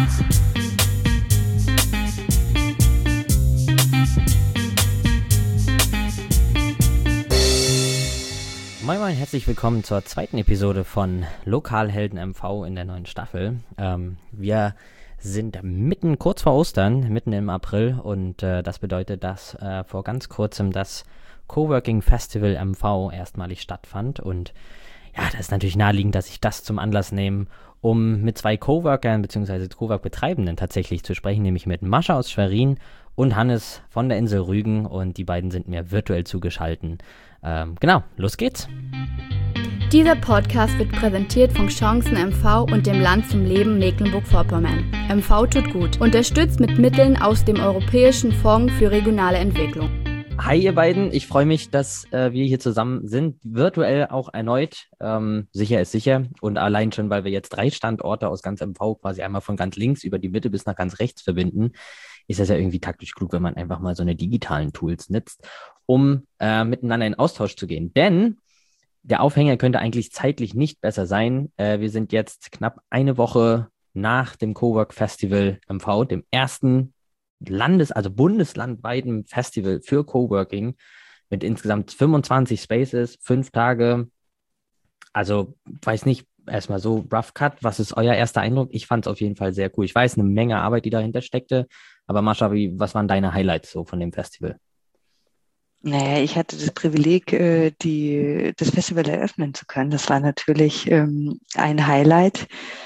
Moin Moin, herzlich willkommen zur zweiten Episode von Lokalhelden MV in der neuen Staffel. Wir sind kurz vor Ostern, mitten im April, und das bedeutet, dass vor ganz kurzem das Coworking Festival MV erstmalig stattfand. Und ja, das ist natürlich naheliegend, dass ich das zum Anlass nehme, um mit zwei Coworkern bzw. Cowork-Betreibenden tatsächlich zu sprechen, nämlich mit Mascha aus Schwerin und Hannes von der Insel Rügen, und die beiden sind mir virtuell zugeschaltet. Genau, los geht's. Dieser Podcast wird präsentiert von Chancen MV und dem Land zum Leben Mecklenburg-Vorpommern. MV tut gut. Unterstützt mit Mitteln aus dem Europäischen Fonds für regionale Entwicklung. Hi ihr beiden, ich freue mich, dass wir hier zusammen sind, virtuell auch erneut. Sicher ist sicher, und allein schon, weil wir jetzt 3 Standorte aus ganz MV quasi einmal von ganz links über die Mitte bis nach ganz rechts verbinden, ist das ja irgendwie taktisch klug, wenn man einfach mal so eine digitalen Tools nutzt, um miteinander in Austausch zu gehen. Denn der Aufhänger könnte eigentlich zeitlich nicht besser sein. Wir sind jetzt knapp eine Woche nach dem Cowork Festival MV, dem ersten also bundeslandweiten Festival für Coworking mit insgesamt 25 Spaces, 5 Tage. Also, weiß nicht, erstmal so rough cut, was ist euer erster Eindruck? Ich fand es auf jeden Fall sehr cool. Ich weiß, eine Menge Arbeit, die dahinter steckte, aber Mascha, was waren deine Highlights so von dem Festival? Naja, ich hatte das Privileg, das Festival eröffnen zu können. Das war natürlich ein Highlight.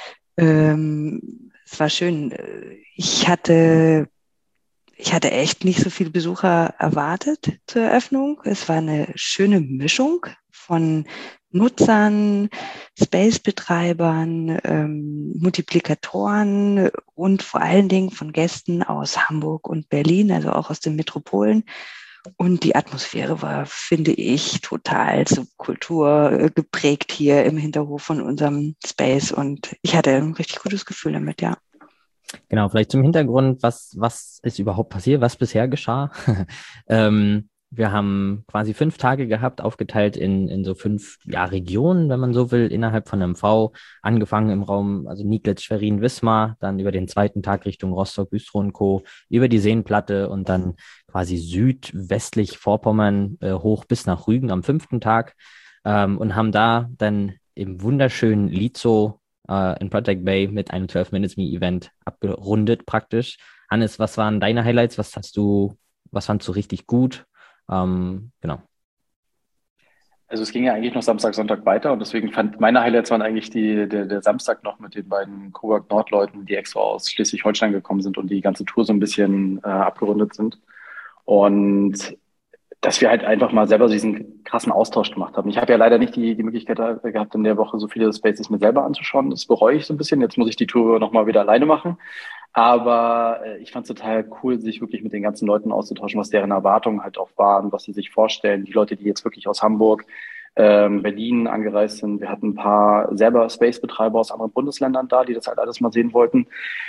Es war schön. Ich hatte echt nicht so viele Besucher erwartet zur Eröffnung. Es war eine schöne Mischung von Nutzern, Space-Betreibern, Multiplikatoren und vor allen Dingen von Gästen aus Hamburg und Berlin, also auch aus den Metropolen. Und die Atmosphäre war, finde ich, total Subkultur geprägt hier im Hinterhof von unserem Space. Und ich hatte ein richtig gutes Gefühl damit, ja. Genau, vielleicht zum Hintergrund, was ist überhaupt passiert, was bisher geschah. Wir haben quasi 5 Tage gehabt, aufgeteilt in so 5 Regionen, wenn man so will, innerhalb von MV, angefangen im Raum, also Nieglitz, Schwerin, Wismar, dann über den zweiten Tag Richtung Rostock, Güstrow und Co., über die Seenplatte und dann quasi südwestlich Vorpommern hoch bis nach Rügen am 5. Tag, und haben da dann im wunderschönen Lietzow in Project Bay mit einem 12-Minutes-Me-Event abgerundet praktisch. Hannes, was waren deine Highlights? Was fandst du richtig gut? Genau. Also es ging ja eigentlich noch Samstag, Sonntag weiter, und deswegen fand meine Highlights waren eigentlich der Samstag noch mit den beiden Cowork Nord-Leuten, die extra aus Schleswig-Holstein gekommen sind und die ganze Tour so ein bisschen abgerundet sind. Und dass wir halt einfach mal selber diesen krassen Austausch gemacht haben. Ich habe ja leider nicht die Möglichkeit gehabt, in der Woche so viele Spaces mir selber anzuschauen. Das bereue ich so ein bisschen. Jetzt muss ich die Tour nochmal wieder alleine machen. Aber ich fand es total cool, sich wirklich mit den ganzen Leuten auszutauschen, was deren Erwartungen halt auch waren, was sie sich vorstellen. Die Leute, die jetzt wirklich aus Hamburg, Berlin angereist sind. Wir hatten ein paar selber Space-Betreiber aus anderen Bundesländern da, die das halt alles mal sehen wollten.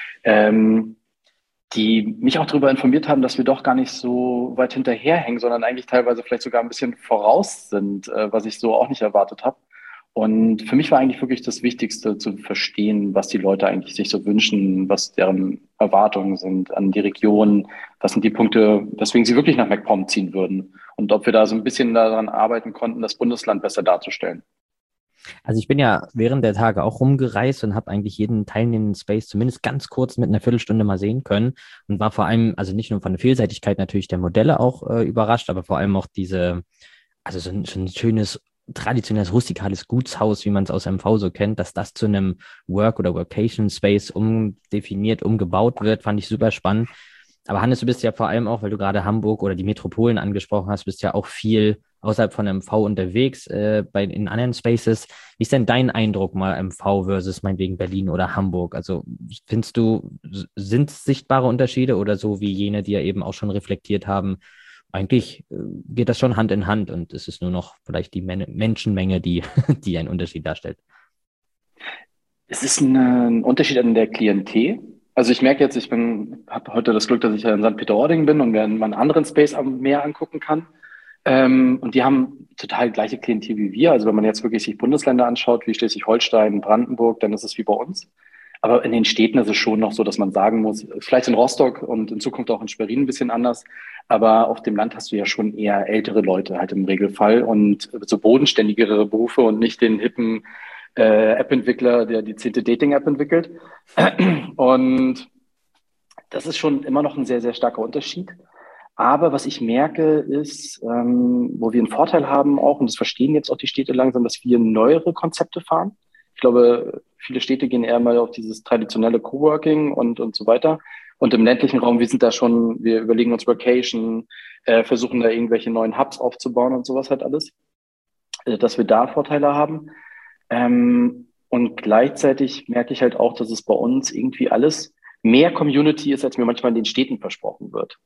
Die mich auch darüber informiert haben, dass wir doch gar nicht so weit hinterherhängen, sondern eigentlich teilweise vielleicht sogar ein bisschen voraus sind, was ich so auch nicht erwartet habe. Und für mich war eigentlich wirklich das Wichtigste zu verstehen, was die Leute eigentlich sich so wünschen, was deren Erwartungen sind an die Region, was sind die Punkte, weswegen sie wirklich nach MacPom ziehen würden, und ob wir da so ein bisschen daran arbeiten konnten, das Bundesland besser darzustellen. Also ich bin ja während der Tage auch rumgereist und habe eigentlich jeden teilnehmenden Space zumindest ganz kurz mit einer Viertelstunde mal sehen können und war vor allem, also nicht nur von der Vielseitigkeit natürlich der Modelle auch überrascht, aber vor allem auch also so ein schönes, traditionelles, rustikales Gutshaus, wie man es aus MV so kennt, dass das zu einem Work- oder Workation-Space umgebaut wird, fand ich super spannend. Aber Hannes, du bist ja vor allem auch, weil du gerade Hamburg oder die Metropolen angesprochen hast, bist ja auch viel außerhalb von MV unterwegs, in anderen Spaces. Wie ist denn dein Eindruck mal MV versus meinetwegen Berlin oder Hamburg? Also findest du, sind es sichtbare Unterschiede oder so wie jene, die ja eben auch schon reflektiert haben, eigentlich geht das schon Hand in Hand und es ist nur noch vielleicht die Menschenmenge, die einen Unterschied darstellt? Es ist ein Unterschied an der Klientel. Also ich merke jetzt, habe heute das Glück, dass ich ja in St. Peter-Ording bin und mir einen anderen Space am Meer angucken kann. Und die haben total gleiche Klientel wie wir. Also wenn man jetzt wirklich sich Bundesländer anschaut, wie Schleswig-Holstein, Brandenburg, dann ist es wie bei uns. Aber in den Städten ist es schon noch so, dass man sagen muss, vielleicht in Rostock und in Zukunft auch in Schwerin ein bisschen anders, aber auf dem Land hast du ja schon eher ältere Leute halt im Regelfall und so bodenständigere Berufe und nicht den hippen App-Entwickler, der die 10. Dating-App entwickelt. Und das ist schon immer noch ein sehr, sehr starker Unterschied. Aber was ich merke, ist, wo wir einen Vorteil haben auch, und das verstehen jetzt auch die Städte langsam, dass wir neuere Konzepte fahren. Ich glaube, viele Städte gehen eher mal auf dieses traditionelle Coworking und so weiter. Und im ländlichen Raum, wir überlegen uns Workation, versuchen da irgendwelche neuen Hubs aufzubauen und sowas halt alles, dass wir da Vorteile haben. Und gleichzeitig merke ich halt auch, dass es bei uns irgendwie alles mehr Community ist, als mir manchmal in den Städten versprochen wird.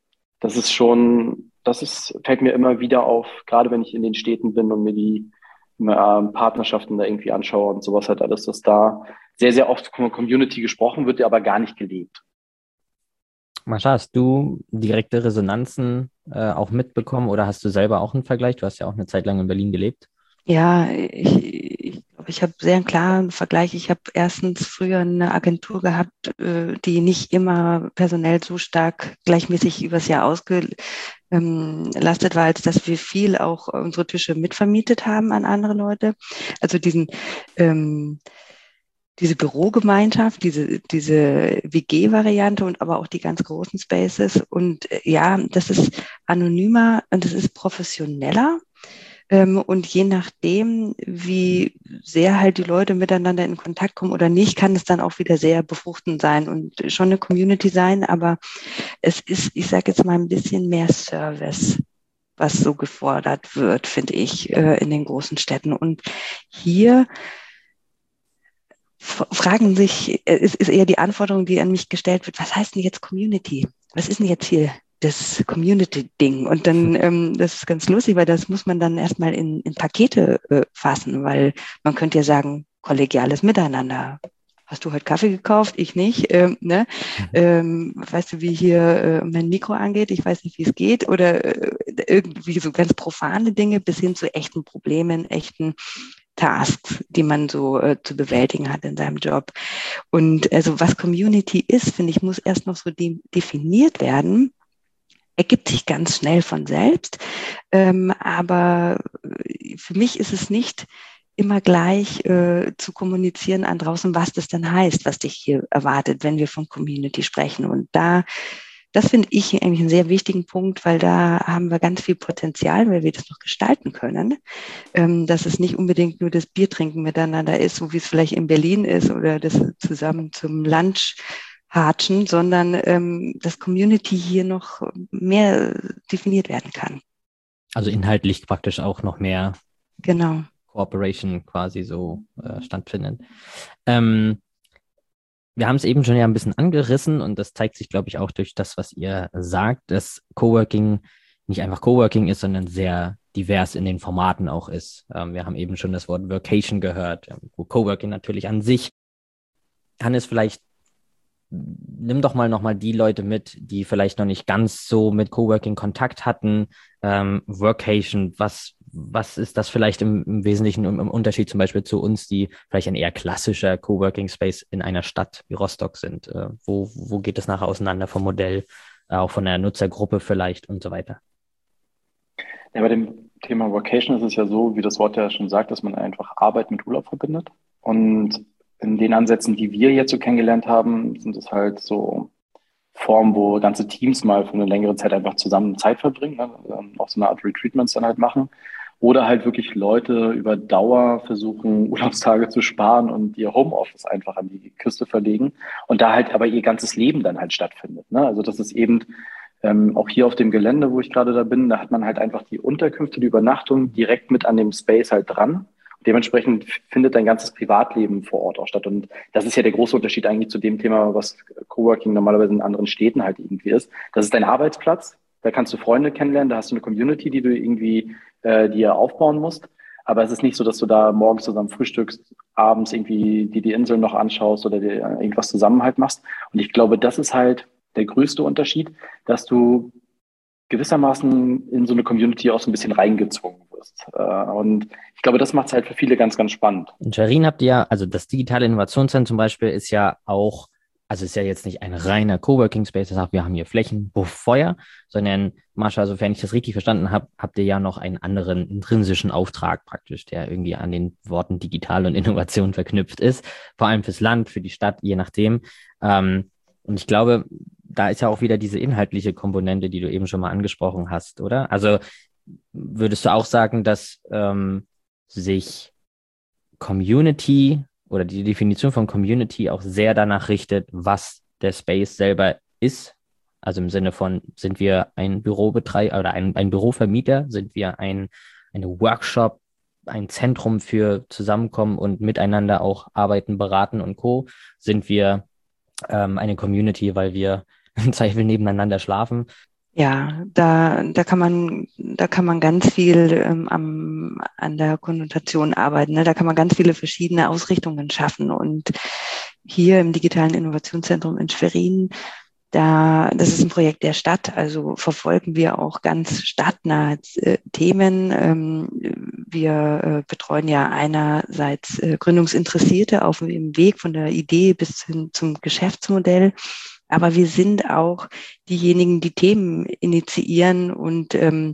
Fällt mir immer wieder auf, gerade wenn ich in den Städten bin und mir die Partnerschaften da irgendwie anschaue und sowas halt alles, dass da sehr, sehr oft von Community gesprochen wird, aber gar nicht gelebt. Mascha, hast du direkte Resonanzen auch mitbekommen oder hast du selber auch einen Vergleich? Du hast ja auch eine Zeit lang in Berlin gelebt. Ja, ich glaube, ich habe sehr einen klaren Vergleich. Ich habe erstens früher eine Agentur gehabt, die nicht immer personell so stark gleichmäßig übers Jahr ausgelastet war, als dass wir viel auch unsere Tische mitvermietet haben an andere Leute. Also diese Bürogemeinschaft, diese WG-Variante und aber auch die ganz großen Spaces. Und ja, das ist anonymer und das ist professioneller. Und je nachdem, wie sehr halt die Leute miteinander in Kontakt kommen oder nicht, kann es dann auch wieder sehr befruchtend sein und schon eine Community sein. Aber es ist, ich sage jetzt mal, ein bisschen mehr Service, was so gefordert wird, finde ich, in den großen Städten. Und hier ist eher die Anforderung, die an mich gestellt wird, was heißt denn jetzt Community? Was ist denn jetzt hier das Community-Ding? Und dann, das ist ganz lustig, weil das muss man dann erstmal in Pakete fassen, weil man könnte ja sagen, kollegiales Miteinander. Hast du heute Kaffee gekauft? Ich nicht. Ne? Weißt du, wie hier mein Mikro angeht? Ich weiß nicht, wie es geht. Oder irgendwie so ganz profane Dinge bis hin zu echten Problemen, echten Tasks, die man so zu bewältigen hat in seinem Job. Und also was Community ist, finde ich, muss erst noch so definiert werden. Ergibt sich ganz schnell von selbst. Aber für mich ist es nicht immer gleich zu kommunizieren an draußen, was das dann heißt, was dich hier erwartet, wenn wir von Community sprechen. Und das finde ich eigentlich einen sehr wichtigen Punkt, weil da haben wir ganz viel Potenzial, weil wir das noch gestalten können, dass es nicht unbedingt nur das Biertrinken miteinander ist, so wie es vielleicht in Berlin ist oder das zusammen zum Lunch hatschen, sondern dass Community hier noch mehr definiert werden kann. Also inhaltlich praktisch auch noch mehr Genau. Cooperation quasi so stattfindet. Wir haben es eben schon ja ein bisschen angerissen und das zeigt sich, glaube ich, auch durch das, was ihr sagt, dass Coworking nicht einfach Coworking ist, sondern sehr divers in den Formaten auch ist. Wir haben eben schon das Wort Workation gehört, wo Coworking natürlich an sich kann es vielleicht, nimm doch mal nochmal die Leute mit, die vielleicht noch nicht ganz so mit Coworking Kontakt hatten. Workation, was ist das vielleicht im Wesentlichen im Unterschied zum Beispiel zu uns, die vielleicht ein eher klassischer Coworking Space in einer Stadt wie Rostock sind? Wo geht es nachher auseinander vom Modell, auch von der Nutzergruppe vielleicht und so weiter? Ja, bei dem Thema Workation ist es ja so, wie das Wort ja schon sagt, dass man einfach Arbeit mit Urlaub verbindet. Und in den Ansätzen, die wir jetzt so kennengelernt haben, sind es halt so Formen, wo ganze Teams mal für eine längere Zeit einfach zusammen Zeit verbringen, ne? Auch so eine Art Retreatments dann halt machen. Oder halt wirklich Leute über Dauer versuchen, Urlaubstage zu sparen und ihr Homeoffice einfach an die Küste verlegen und da halt aber ihr ganzes Leben dann halt stattfindet. Ne? Also das ist eben auch hier auf dem Gelände, wo ich gerade da bin, da hat man halt einfach die Unterkünfte, die Übernachtung direkt mit an dem Space halt dran. Dementsprechend findet dein ganzes Privatleben vor Ort auch statt. Und das ist ja der große Unterschied eigentlich zu dem Thema, was Coworking normalerweise in anderen Städten halt irgendwie ist. Das ist dein Arbeitsplatz. Da kannst du Freunde kennenlernen, da hast du eine Community, die du irgendwie dir aufbauen musst. Aber es ist nicht so, dass du da morgens zusammen frühstückst, abends irgendwie die Inseln noch anschaust oder dir irgendwas zusammen halt machst. Und ich glaube, das ist halt der größte Unterschied, dass du gewissermaßen in so eine Community auch so ein bisschen reingezwungen wirst. Und ich glaube, das macht es halt für viele ganz, ganz spannend. In Schwerin habt ihr ja, also das digitale Innovationszentrum zum Beispiel ist ja auch, also ist ja jetzt nicht ein reiner Coworking Space, das sagt, wir haben hier Flächen, Buff, Feuer, sondern Marsha, sofern ich das richtig verstanden habe, habt ihr ja noch einen anderen intrinsischen Auftrag praktisch, der irgendwie an den Worten digital und Innovation verknüpft ist, vor allem fürs Land, für die Stadt, je nachdem. Und ich glaube, da ist ja auch wieder diese inhaltliche Komponente, die du eben schon mal angesprochen hast, oder? Also würdest du auch sagen, dass sich Community oder die Definition von Community auch sehr danach richtet, was der Space selber ist? Also im Sinne von, sind wir ein Bürobetreiber oder ein Bürovermieter? Sind wir eine Workshop, ein Zentrum für Zusammenkommen und miteinander auch arbeiten, beraten und Co.? Sind wir eine Community, weil wir im Zweifel nebeneinander schlafen? Ja, da kann man ganz viel an der Konnotation arbeiten. Ne? Da kann man ganz viele verschiedene Ausrichtungen schaffen. Und hier im Digitalen Innovationszentrum in Schwerin, das ist ein Projekt der Stadt, also verfolgen wir auch ganz stadtnahe Themen. Wir betreuen ja einerseits Gründungsinteressierte auf dem Weg von der Idee bis hin zum Geschäftsmodell. Aber wir sind auch diejenigen, die Themen initiieren und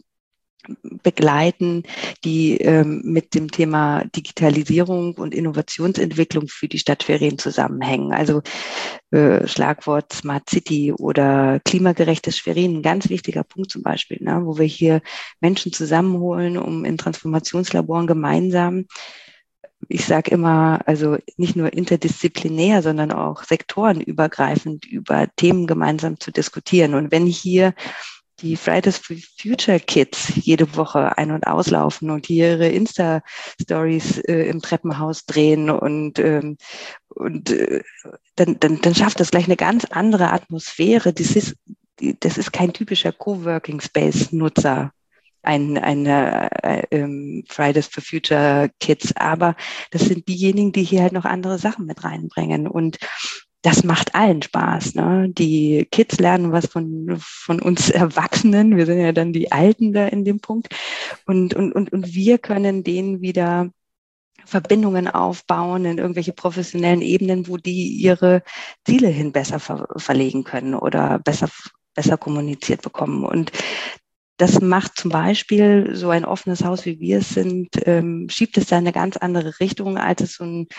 begleiten, die mit dem Thema Digitalisierung und Innovationsentwicklung für die Stadt Schwerin zusammenhängen. Also Schlagwort Smart City oder klimagerechtes Schwerin, ein ganz wichtiger Punkt zum Beispiel, ne, wo wir hier Menschen zusammenholen, um in Transformationslaboren gemeinsam, ich sage immer, also nicht nur interdisziplinär, sondern auch sektorenübergreifend über Themen gemeinsam zu diskutieren. Und wenn hier die Fridays for Future Kids jede Woche ein- und auslaufen und hier ihre Insta-Stories im Treppenhaus drehen dann schafft das gleich eine ganz andere Atmosphäre. Das ist kein typischer Coworking Space Nutzer, Fridays for Future Kids, aber das sind diejenigen, die hier halt noch andere Sachen mit reinbringen und das macht allen Spaß. Ne? Die Kids lernen was von uns Erwachsenen. Wir sind ja dann die Alten da in dem Punkt. Und wir können denen wieder Verbindungen aufbauen in irgendwelche professionellen Ebenen, wo die ihre Ziele hin besser verlegen können oder besser kommuniziert bekommen. Und das macht zum Beispiel so ein offenes Haus, wie wir es sind, schiebt es da in eine ganz andere Richtung, als es so ein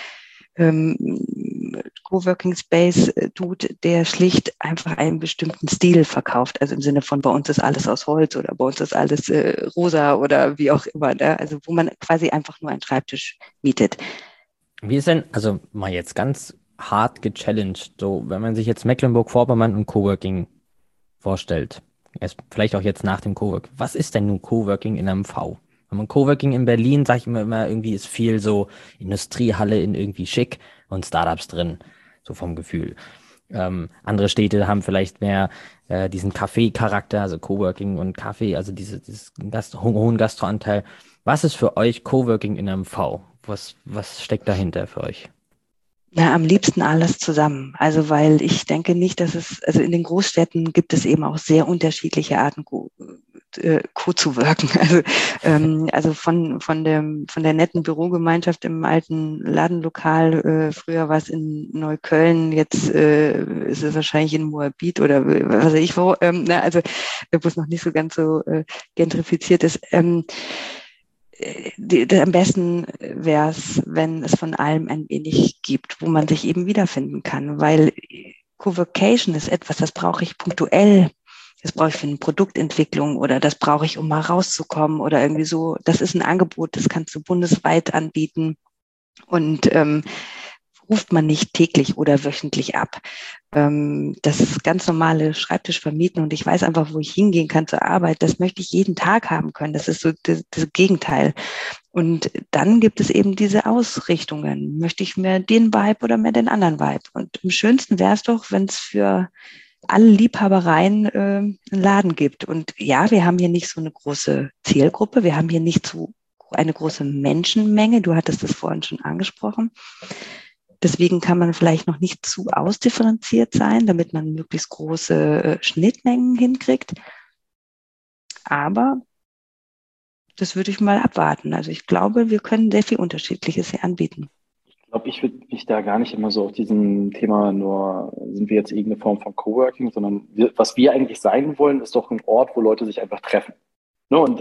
Coworking Space tut, der schlicht einfach einen bestimmten Stil verkauft. Also im Sinne von, bei uns ist alles aus Holz oder bei uns ist alles rosa oder wie auch immer. Ne? Also wo man quasi einfach nur einen Schreibtisch mietet. Wie ist denn, also mal jetzt ganz hart gechallenged, so wenn man sich jetzt Mecklenburg-Vorpommern und Coworking vorstellt, erst vielleicht auch jetzt nach dem Coworking, was ist denn nun Coworking in einem V? Wenn man Coworking in Berlin, sage ich mir immer, irgendwie ist viel so Industriehalle in irgendwie schick und Startups drin, so vom Gefühl. Andere Städte haben vielleicht mehr diesen Café-Charakter, also Coworking und Kaffee, also diesen hohen Gastroanteil. Was ist für euch Coworking in einem V? Was steckt dahinter für euch? Na, am liebsten alles zusammen. Also, weil ich denke nicht, also in den Großstädten gibt es eben auch sehr unterschiedliche Arten, co-zu-worken. Also von der netten Bürogemeinschaft im alten Ladenlokal, früher war es in Neukölln, jetzt ist es wahrscheinlich in Moabit oder was weiß ich wo, also wo es noch nicht so ganz so gentrifiziert ist. Am besten wäre es, wenn es von allem ein wenig gibt, wo man sich eben wiederfinden kann, weil Coworkation ist etwas, das brauche ich punktuell, das brauche ich für eine Produktentwicklung oder das brauche ich, um mal rauszukommen oder irgendwie so. Das ist ein Angebot, das kannst du bundesweit anbieten und ruft man nicht täglich oder wöchentlich ab. Das ist ganz normale Schreibtisch vermieten und ich weiß einfach, wo ich hingehen kann zur Arbeit. Das möchte ich jeden Tag haben können. Das ist so das Gegenteil. Und dann gibt es eben diese Ausrichtungen. Möchte ich mehr den Vibe oder mehr den anderen Vibe? Und am schönsten wäre es doch, wenn es für alle Liebhabereien einen Laden gibt. Und ja, wir haben hier nicht so eine große Zielgruppe. Wir haben hier nicht so eine große Menschenmenge. Du hattest das vorhin schon angesprochen. Deswegen kann man vielleicht noch nicht zu ausdifferenziert sein, damit man möglichst große Schnittmengen hinkriegt. Aber das würde ich mal abwarten. Also ich glaube, wir können sehr viel Unterschiedliches hier anbieten. Ich glaube, ich würde mich da gar nicht immer so auf diesem Thema nur, sind wir jetzt irgendeine Form von Coworking, sondern was wir eigentlich sein wollen, ist doch ein Ort, wo Leute sich einfach treffen. Ne? Und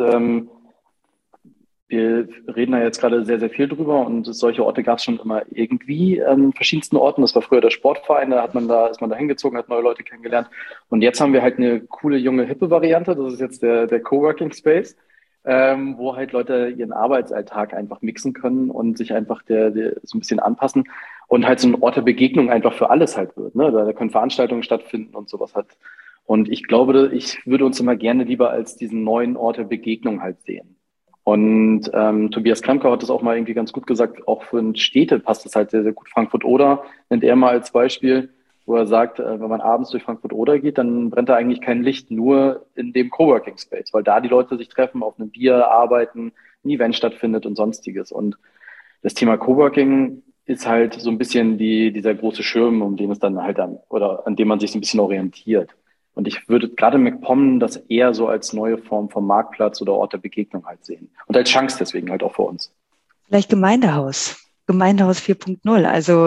wir reden da jetzt gerade sehr, sehr viel drüber und solche Orte gab es schon immer irgendwie an verschiedensten Orten. Das war früher der Sportverein, ist man da hingezogen, hat neue Leute kennengelernt. Und jetzt haben wir halt eine coole, junge, hippe Variante. Das ist jetzt der Coworking Space, wo halt Leute ihren Arbeitsalltag einfach mixen können und sich einfach der so ein bisschen anpassen und halt so ein Ort der Begegnung einfach für alles halt wird. Ne? Da können Veranstaltungen stattfinden und sowas halt. Und ich glaube, ich würde uns immer gerne lieber als diesen neuen Ort der Begegnung halt sehen. Und Tobias Kramkau hat das auch mal irgendwie ganz gut gesagt, auch für Städte passt das halt sehr, sehr gut. Frankfurt-Oder nennt er mal als Beispiel, wo er sagt, wenn man abends durch Frankfurt-Oder geht, dann brennt da eigentlich kein Licht, nur in dem Coworking Space, weil da die Leute sich treffen, auf einem Bier arbeiten, ein Event stattfindet und sonstiges. Und das Thema Coworking ist halt so ein bisschen dieser große Schirm, um den es dann halt oder an dem man sich so ein bisschen orientiert. Und ich würde gerade MacPom das eher so als neue Form vom Marktplatz oder Ort der Begegnung halt sehen. Und als Chance deswegen halt auch für uns. Vielleicht Gemeindehaus 4.0. Also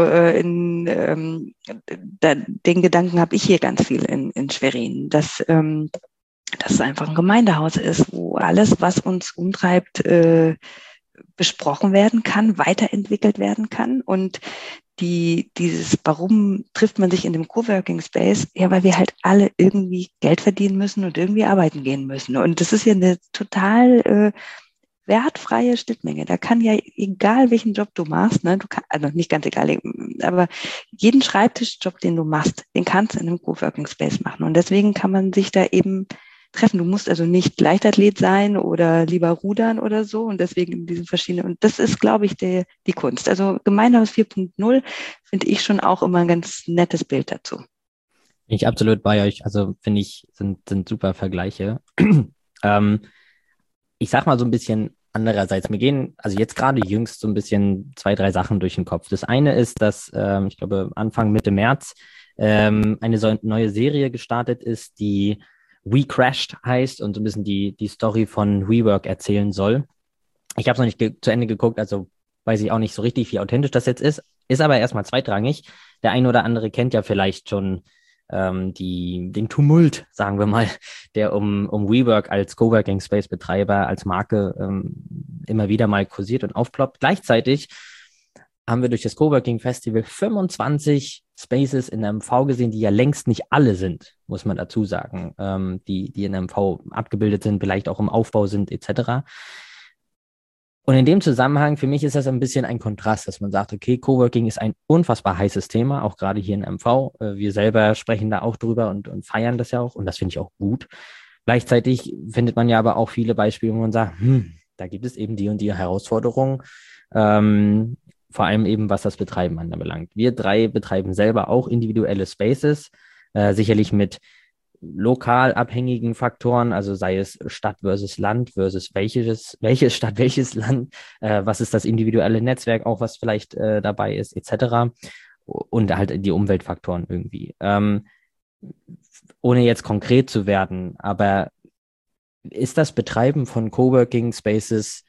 den Gedanken habe ich hier ganz viel in Schwerin, dass es einfach ein Gemeindehaus ist, wo alles, was uns umtreibt, besprochen werden kann, weiterentwickelt werden kann. Und warum trifft man sich in dem Coworking Space? Ja, weil wir halt alle irgendwie Geld verdienen müssen und irgendwie arbeiten gehen müssen. Und das ist ja eine total wertfreie Schnittmenge. Da kann ja, egal welchen Job du machst, ne, also nicht ganz egal, aber jeden Schreibtischjob, den du machst, den kannst du in einem Coworking Space machen. Und deswegen kann man sich da eben treffen. Du musst also nicht Leichtathlet sein oder lieber rudern oder so. Und deswegen in diesen verschiedenen, und das ist, glaube ich, die Kunst. Also Gemeindehaus 4.0 finde ich schon auch immer ein ganz nettes Bild dazu. Bin ich absolut bei euch. Also finde ich, sind super Vergleiche. Ich sag mal so ein bisschen andererseits, mir gehen also jetzt gerade jüngst so ein bisschen 2, 3 Sachen durch den Kopf. Das eine ist, dass ich glaube Anfang Mitte März eine neue Serie gestartet ist, die We Crashed heißt und so ein bisschen die Story von WeWork erzählen soll. Ich habe es noch nicht zu Ende geguckt, also weiß ich auch nicht so richtig, wie authentisch das jetzt ist aber erstmal zweitrangig. Der eine oder andere kennt ja vielleicht schon den Tumult, sagen wir mal, der um WeWork als Coworking Space Betreiber, als Marke immer wieder mal kursiert und aufploppt. Gleichzeitig haben wir durch das Coworking Festival 25 Spaces in der MV gesehen, die ja längst nicht alle sind, muss man dazu sagen, die in der MV abgebildet sind, vielleicht auch im Aufbau sind, etc. Und in dem Zusammenhang, für mich ist das ein bisschen ein Kontrast, dass man sagt, okay, Coworking ist ein unfassbar heißes Thema, auch gerade hier in MV. Wir selber sprechen da auch drüber und feiern das ja auch und das finde ich auch gut. Gleichzeitig findet man ja aber auch viele Beispiele, wo man sagt, da gibt es eben die und die Herausforderungen, vor allem eben, was das Betreiben anbelangt. Wir 3 betreiben selber auch individuelle Spaces, sicherlich mit lokal abhängigen Faktoren, also sei es Stadt versus Land versus welche Stadt, welches Land, was ist das individuelle Netzwerk auch, was vielleicht dabei ist, etc. Und halt die Umweltfaktoren irgendwie. Ohne jetzt konkret zu werden, aber ist das Betreiben von Coworking Spaces,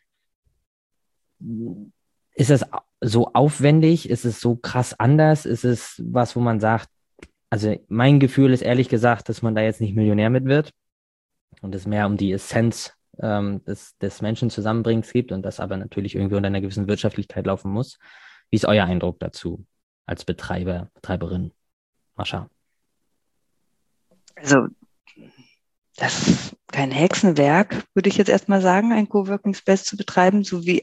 ist es so aufwendig? Ist es so krass anders? Ist es was, wo man sagt, also mein Gefühl ist ehrlich gesagt, dass man da jetzt nicht Millionär mit wird und es mehr um die Essenz des Menschen zusammenbringens gibt und das aber natürlich irgendwie unter einer gewissen Wirtschaftlichkeit laufen muss. Wie ist euer Eindruck dazu als Betreiber, Betreiberin? Mascha? Also das ist kein Hexenwerk, würde ich jetzt erstmal sagen, ein Coworking Space zu betreiben,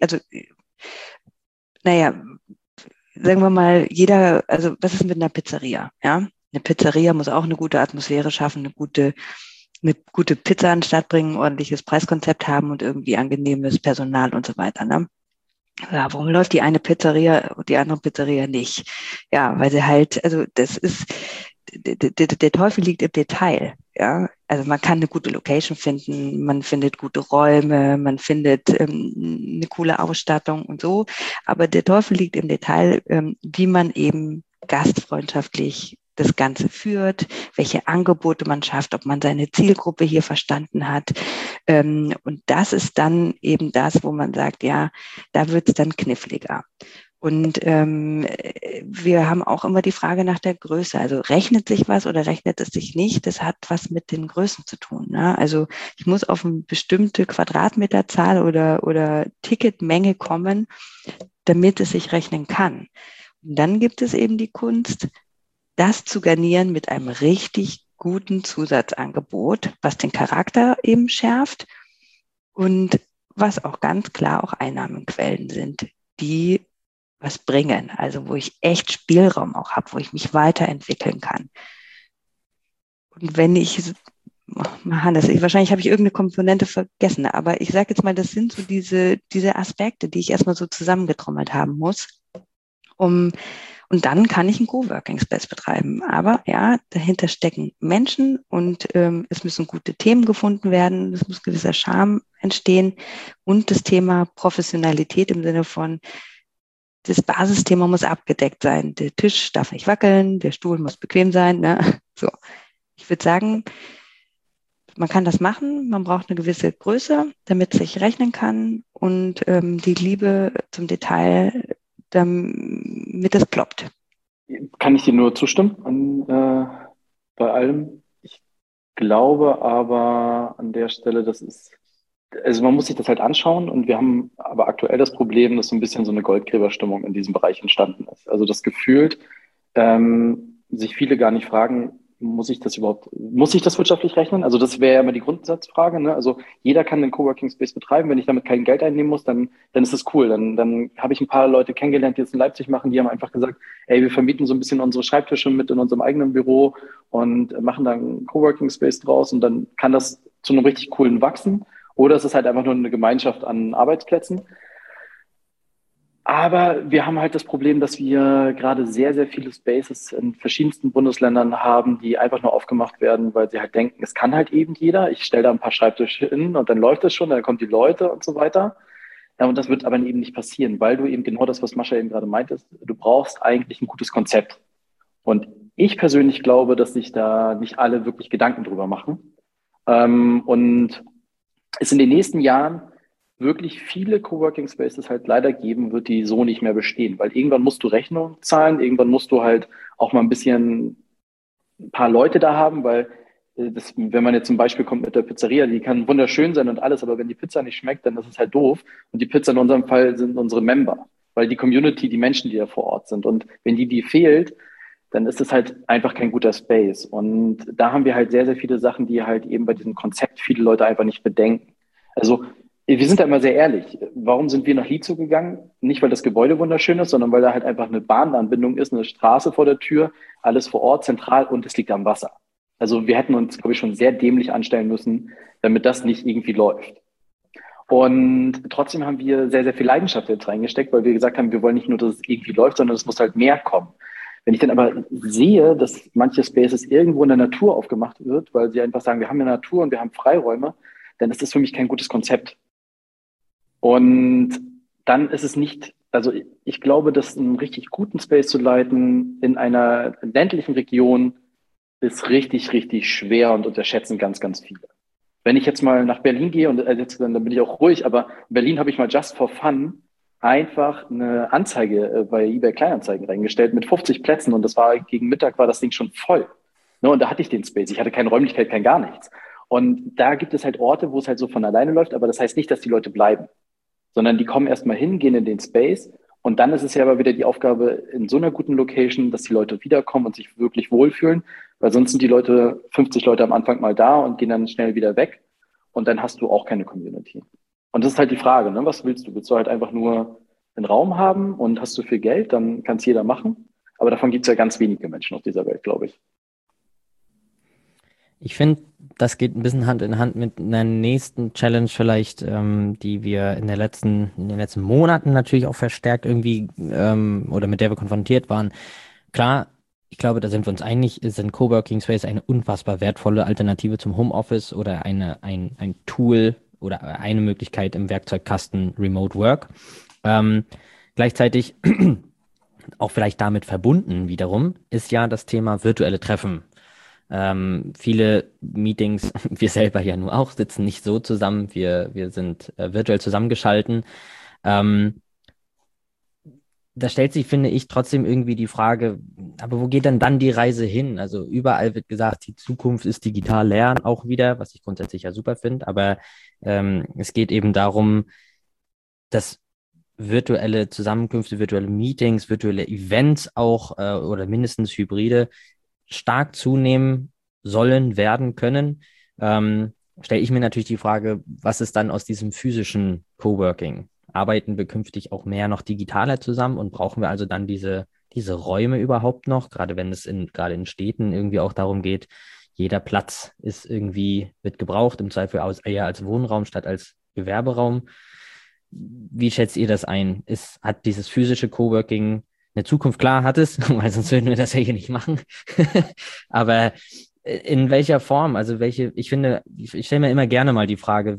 sagen wir mal, was ist mit einer Pizzeria? Ja, eine Pizzeria muss auch eine gute Atmosphäre schaffen, eine gute Pizza an den Start bringen, ein ordentliches Preiskonzept haben und irgendwie angenehmes Personal und so weiter. Ne? Ja, warum läuft die eine Pizzeria und die andere Pizzeria nicht? Ja, weil sie halt, also das ist, der Teufel liegt im Detail. Ja, also man kann eine gute Location finden, man findet gute Räume, man findet eine coole Ausstattung und so. Aber der Teufel liegt im Detail, wie man eben gastfreundschaftlich das Ganze führt, welche Angebote man schafft, ob man seine Zielgruppe hier verstanden hat. Und das ist dann eben das, wo man sagt, ja, da wird es dann kniffliger. Und wir haben auch immer die Frage nach der Größe. Also rechnet sich was oder rechnet es sich nicht? Das hat was mit den Größen zu tun. Ne? Also ich muss auf eine bestimmte Quadratmeterzahl oder Ticketmenge kommen, damit es sich rechnen kann. Und dann gibt es eben die Kunst, das zu garnieren mit einem richtig guten Zusatzangebot, was den Charakter eben schärft und was auch ganz klar auch Einnahmenquellen sind, die was bringen, also wo ich echt Spielraum auch habe, wo ich mich weiterentwickeln kann. Und wenn wahrscheinlich habe ich irgendeine Komponente vergessen, aber ich sage jetzt mal, das sind so diese Aspekte, die ich erstmal so zusammengetrommelt haben muss, und dann kann ich einen Coworking Space betreiben. Aber ja, dahinter stecken Menschen und es müssen gute Themen gefunden werden, es muss gewisser Charme entstehen und das Thema Professionalität im Sinne von, das Basisthema muss abgedeckt sein. Der Tisch darf nicht wackeln, der Stuhl muss bequem sein. Ne? So. Ich würde sagen, man kann das machen, man braucht eine gewisse Größe, damit es sich rechnen kann und die Liebe zum Detail, damit es ploppt. Kann ich dir nur zustimmen bei allem. Ich glaube aber an der Stelle, also man muss sich das halt anschauen und wir haben aber aktuell das Problem, dass so ein bisschen so eine Goldgräberstimmung in diesem Bereich entstanden ist. Also das gefühlt sich viele gar nicht fragen, muss ich das wirtschaftlich rechnen? Also das wäre ja immer die Grundsatzfrage, ne? Also jeder kann den Coworking Space betreiben, wenn ich damit kein Geld einnehmen muss, dann ist das cool. Dann habe ich ein paar Leute kennengelernt, die das in Leipzig machen, die haben einfach gesagt, ey, wir vermieten so ein bisschen unsere Schreibtische mit in unserem eigenen Büro und machen dann einen Coworking Space draus und dann kann das zu einem richtig coolen wachsen. Oder es ist halt einfach nur eine Gemeinschaft an Arbeitsplätzen. Aber wir haben halt das Problem, dass wir gerade sehr, sehr viele Spaces in verschiedensten Bundesländern haben, die einfach nur aufgemacht werden, weil sie halt denken, es kann halt eben jeder. Ich stelle da ein paar Schreibtische hin und dann läuft es schon, dann kommen die Leute und so weiter. Ja, und das wird aber eben nicht passieren, weil du eben genau das, was Mascha eben gerade meintest, du brauchst eigentlich ein gutes Konzept. Und ich persönlich glaube, dass sich da nicht alle wirklich Gedanken drüber machen. Und es in den nächsten Jahren wirklich viele Coworking Spaces halt leider geben wird, die so nicht mehr bestehen. Weil irgendwann musst du Rechnung zahlen, irgendwann musst du halt auch mal ein paar Leute da haben, weil wenn man jetzt zum Beispiel kommt mit der Pizzeria, die kann wunderschön sein und alles, aber wenn die Pizza nicht schmeckt, dann ist es halt doof. Und die Pizza in unserem Fall sind unsere Member, weil die Community, die Menschen, die da vor Ort sind. Und wenn die fehlt, dann ist es halt einfach kein guter Space. Und da haben wir halt sehr, sehr viele Sachen, die halt eben bei diesem Konzept viele Leute einfach nicht bedenken. Also wir sind da immer sehr ehrlich. Warum sind wir nach Lietzow gegangen? Nicht, weil das Gebäude wunderschön ist, sondern weil da halt einfach eine Bahnanbindung ist, eine Straße vor der Tür, alles vor Ort, zentral und es liegt am Wasser. Also wir hätten uns, glaube ich, schon sehr dämlich anstellen müssen, damit das nicht irgendwie läuft. Und trotzdem haben wir sehr, sehr viel Leidenschaft jetzt reingesteckt, weil wir gesagt haben, wir wollen nicht nur, dass es irgendwie läuft, sondern es muss halt mehr kommen. Wenn ich dann aber sehe, dass manche Spaces irgendwo in der Natur aufgemacht wird, weil sie einfach sagen, wir haben eine Natur und wir haben Freiräume, dann ist das für mich kein gutes Konzept. Und dann ist es nicht, also ich glaube, dass einen richtig guten Space zu leiten in einer ländlichen Region ist richtig, richtig schwer und unterschätzen ganz, ganz viele. Wenn ich jetzt mal nach Berlin gehe, und dann bin ich auch ruhig, aber in Berlin habe ich mal just for fun einfach eine Anzeige bei eBay Kleinanzeigen reingestellt mit 50 Plätzen und das war gegen Mittag war das Ding schon voll. Ne, und da hatte ich den Space. Ich hatte keine Räumlichkeit, kein gar nichts. Und da gibt es halt Orte, wo es halt so von alleine läuft, aber das heißt nicht, dass die Leute bleiben, sondern die kommen erstmal hin, gehen in den Space und dann ist es ja aber wieder die Aufgabe in so einer guten Location, dass die Leute wiederkommen und sich wirklich wohlfühlen, weil sonst sind die 50 Leute am Anfang mal da und gehen dann schnell wieder weg und dann hast du auch keine Community. Und das ist halt die Frage, ne? Was willst du? Willst du halt einfach nur einen Raum haben und hast du viel Geld, dann kann es jeder machen, aber davon gibt es ja ganz wenige Menschen auf dieser Welt, glaube ich. Ich finde, das geht ein bisschen Hand in Hand mit einer nächsten Challenge vielleicht, die wir in den letzten Monaten natürlich auch verstärkt irgendwie oder mit der wir konfrontiert waren. Klar, ich glaube, da sind wir uns einig, sind Coworking Space eine unfassbar wertvolle Alternative zum Homeoffice oder ein Tool oder eine Möglichkeit im Werkzeugkasten Remote Work. Gleichzeitig auch vielleicht damit verbunden wiederum, ist ja das Thema virtuelle Treffen. Viele Meetings, wir selber ja nur auch, sitzen nicht so zusammen, wir sind virtuell zusammengeschalten. Ähm, Da stellt sich, finde ich, trotzdem irgendwie die Frage, aber wo geht denn dann die Reise hin? Also überall wird gesagt, die Zukunft ist digital lernen auch wieder, was ich grundsätzlich ja super finde, aber es geht eben darum, dass virtuelle Zusammenkünfte, virtuelle Meetings, virtuelle Events auch oder mindestens Hybride stark zunehmen sollen, werden können. Stelle ich mir natürlich die Frage, was ist dann aus diesem physischen Coworking? Arbeiten wir künftig auch mehr noch digitaler zusammen und brauchen wir also dann diese Räume überhaupt noch, gerade wenn es gerade in Städten irgendwie auch darum geht, jeder Platz wird gebraucht, im Zweifel eher als Wohnraum statt als Gewerberaum. Wie schätzt ihr das ein? Hat dieses physische Coworking eine Zukunft? Klar hat es, weil sonst würden wir das ja hier nicht machen. Aber in welcher Form? Also ich finde, ich stelle mir immer gerne mal die Frage,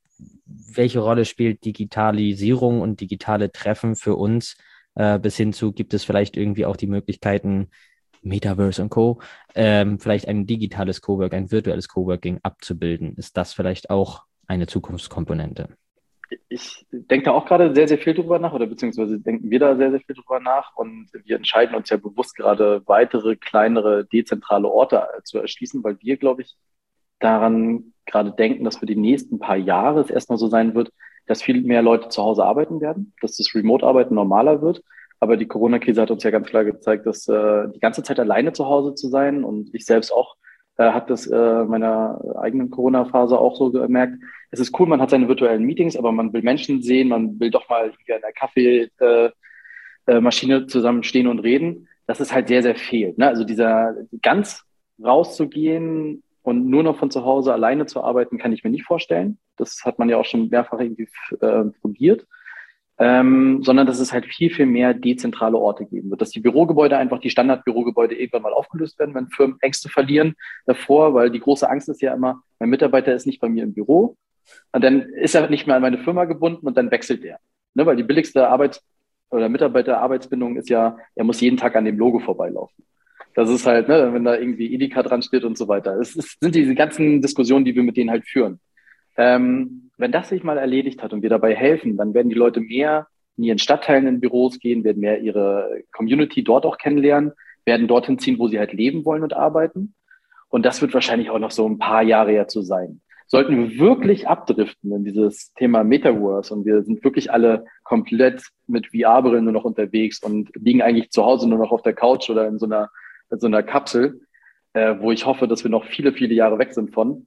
welche Rolle spielt Digitalisierung und digitale Treffen für uns, bis hin zu, gibt es vielleicht irgendwie auch die Möglichkeiten, Metaverse und Co., vielleicht ein digitales Coworking, ein virtuelles Coworking abzubilden? Ist das vielleicht auch eine Zukunftskomponente? Ich denke da auch gerade sehr, sehr viel drüber nach, oder beziehungsweise denken wir da sehr, sehr viel drüber nach, und wir entscheiden uns ja bewusst gerade weitere, kleinere, dezentrale Orte zu erschließen, weil wir, glaube ich, daran gerade denken, dass für die nächsten paar Jahre es erstmal so sein wird, dass viel mehr Leute zu Hause arbeiten werden, dass das Remote-Arbeiten normaler wird. Aber die Corona-Krise hat uns ja ganz klar gezeigt, dass die ganze Zeit alleine zu Hause zu sein, und ich selbst auch hat das meiner eigenen Corona-Phase auch so gemerkt. Es ist cool, man hat seine virtuellen Meetings, aber man will Menschen sehen, man will doch mal hier in der Kaffeemaschine zusammenstehen und reden. Das ist halt sehr, sehr fehlt. Ne? Also dieser ganz rauszugehen und nur noch von zu Hause alleine zu arbeiten, kann ich mir nicht vorstellen. Das hat man ja auch schon mehrfach irgendwie probiert. Sondern dass es halt viel, viel mehr dezentrale Orte geben wird. Dass die Bürogebäude einfach, die Standardbürogebäude irgendwann mal aufgelöst werden, wenn Firmen Ängste verlieren davor, weil die große Angst ist ja immer, mein Mitarbeiter ist nicht bei mir im Büro, und dann ist er nicht mehr an meine Firma gebunden und dann wechselt er. Ne, weil die billigste oder Mitarbeiterarbeitsbindung ist ja, er muss jeden Tag an dem Logo vorbeilaufen. Das ist halt, ne, wenn da irgendwie Edeka dran steht und so weiter. Es sind diese ganzen Diskussionen, die wir mit denen halt führen. Wenn das sich mal erledigt hat und wir dabei helfen, dann werden die Leute mehr in ihren Stadtteilen in Büros gehen, werden mehr ihre Community dort auch kennenlernen, werden dorthin ziehen, wo sie halt leben wollen und arbeiten. Und das wird wahrscheinlich auch noch so ein paar Jahre jetzt so sein. Sollten wir wirklich abdriften in dieses Thema Metaverse und wir sind wirklich alle komplett mit VR-Brillen nur noch unterwegs und liegen eigentlich zu Hause nur noch auf der Couch oder in so einer Kapsel, wo ich hoffe, dass wir noch viele, viele Jahre weg sind von,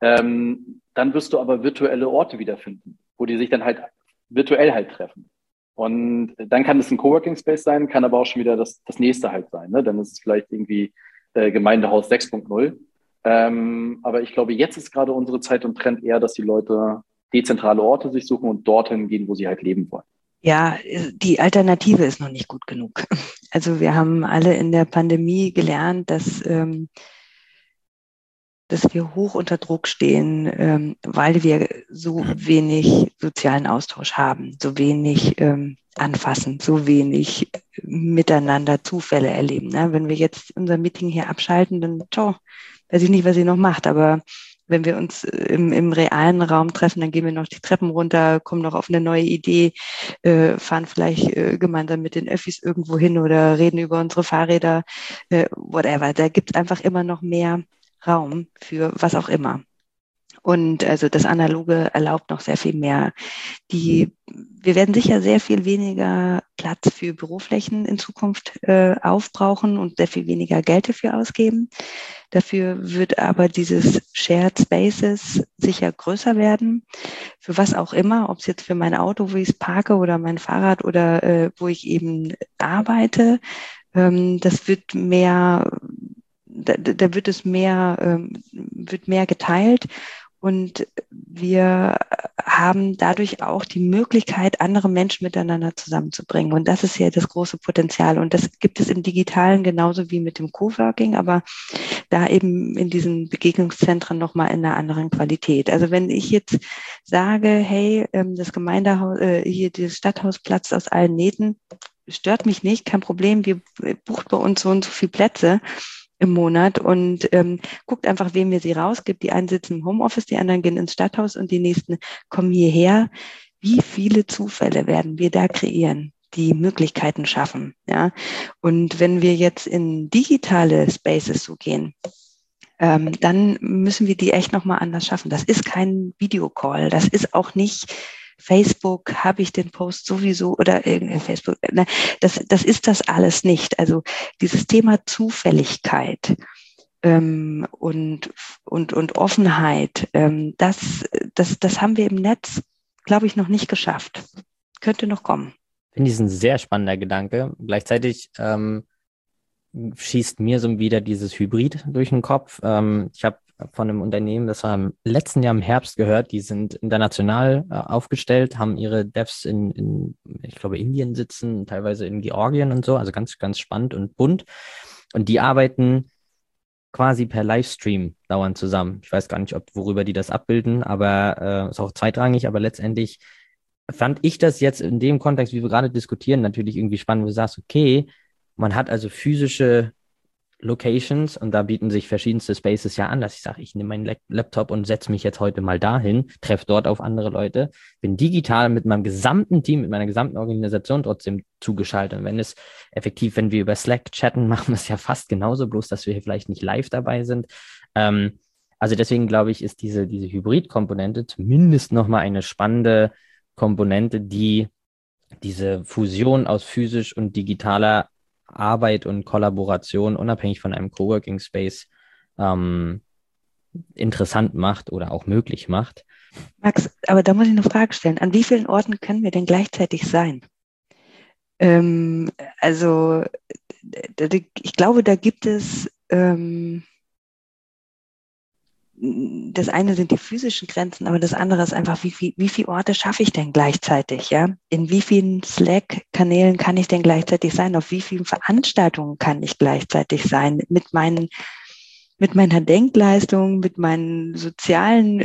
dann wirst du aber virtuelle Orte wiederfinden, wo die sich dann halt virtuell halt treffen. Und dann kann es ein Coworking Space sein, kann aber auch schon wieder das nächste halt sein. Ne? Dann ist es vielleicht irgendwie Gemeindehaus 6.0. Aber ich glaube, jetzt ist gerade unsere Zeit und Trend eher, dass die Leute dezentrale Orte sich suchen und dorthin gehen, wo sie halt leben wollen. Ja, die Alternative ist noch nicht gut genug. Also wir haben alle in der Pandemie gelernt, dass wir hoch unter Druck stehen, weil wir so wenig sozialen Austausch haben, so wenig anfassen, so wenig miteinander Zufälle erleben. Ne? Wenn wir jetzt unser Meeting hier abschalten, dann weiß ich nicht, was ihr noch macht, aber wenn wir uns im realen Raum treffen, dann gehen wir noch die Treppen runter, kommen noch auf eine neue Idee, fahren vielleicht gemeinsam mit den Öffis irgendwo hin oder reden über unsere Fahrräder, whatever. Da gibt es einfach immer noch mehr Raum für was auch immer. Und also das Analoge erlaubt noch sehr viel mehr. Wir werden sicher sehr viel weniger Platz für Büroflächen in Zukunft aufbrauchen und sehr viel weniger Geld dafür ausgeben. Dafür wird aber dieses Shared Spaces sicher größer werden. Für was auch immer, ob es jetzt für mein Auto, wo ich es parke, oder mein Fahrrad oder wo ich eben arbeite. Das wird mehr, da wird es wird mehr geteilt. Und wir haben dadurch auch die Möglichkeit, andere Menschen miteinander zusammenzubringen. Und das ist ja das große Potenzial. Und das gibt es im Digitalen genauso wie mit dem Coworking, aber da eben in diesen Begegnungszentren nochmal in einer anderen Qualität. Also wenn ich jetzt sage, hey, das Gemeindehaus, hier das Stadthaus platzt aus allen Nähten, stört mich nicht, kein Problem, wir bucht bei uns so und so viele Plätze im Monat und guckt einfach, wem wir sie rausgibt. Die einen sitzen im Homeoffice, die anderen gehen ins Stadthaus und die nächsten kommen hierher. Wie viele Zufälle werden wir da kreieren, die Möglichkeiten schaffen? Ja? Und wenn wir jetzt in digitale Spaces so gehen, dann müssen wir die echt nochmal anders schaffen. Das ist kein Videocall, das ist auch nicht Facebook, habe ich den Post sowieso oder irgendein Facebook. Ne, das ist das alles nicht. Also dieses Thema Zufälligkeit und Offenheit, das haben wir im Netz, glaube ich, noch nicht geschafft. Könnte noch kommen. Ich finde, das ist ein sehr spannender Gedanke. Gleichzeitig schießt mir so wieder dieses Hybrid durch den Kopf. Ich habe von einem Unternehmen, das war im letzten Jahr im Herbst gehört, die sind international aufgestellt, haben ihre Devs in, ich glaube, Indien sitzen, teilweise in Georgien und so, also ganz, ganz spannend und bunt. Und die arbeiten quasi per Livestream dauernd zusammen. Ich weiß gar nicht, worüber die das abbilden, aber ist auch zweitrangig, aber letztendlich fand ich das jetzt in dem Kontext, wie wir gerade diskutieren, natürlich irgendwie spannend, wo du sagst, okay, man hat also physische Locations und da bieten sich verschiedenste Spaces ja an, dass ich sage, ich nehme meinen Laptop und setze mich jetzt heute mal dahin, treffe dort auf andere Leute, bin digital mit meinem gesamten Team, mit meiner gesamten Organisation trotzdem zugeschaltet. Und wenn wir über Slack chatten, machen wir es ja fast genauso, bloß dass wir hier vielleicht nicht live dabei sind. Also deswegen glaube ich, ist diese Hybrid-Komponente zumindest nochmal eine spannende Komponente, die diese Fusion aus physisch und digitaler Arbeit und Kollaboration unabhängig von einem Coworking Space interessant macht oder auch möglich macht. Max, aber da muss ich eine Frage stellen. An wie vielen Orten können wir denn gleichzeitig sein? Also ich glaube, da gibt es das eine sind die physischen Grenzen, aber das andere ist einfach, wie viele Orte schaffe ich denn gleichzeitig, ja? In wie vielen Slack-Kanälen kann ich denn gleichzeitig sein? Auf wie vielen Veranstaltungen kann ich gleichzeitig sein? Mit meiner Denkleistung, mit meinen sozialen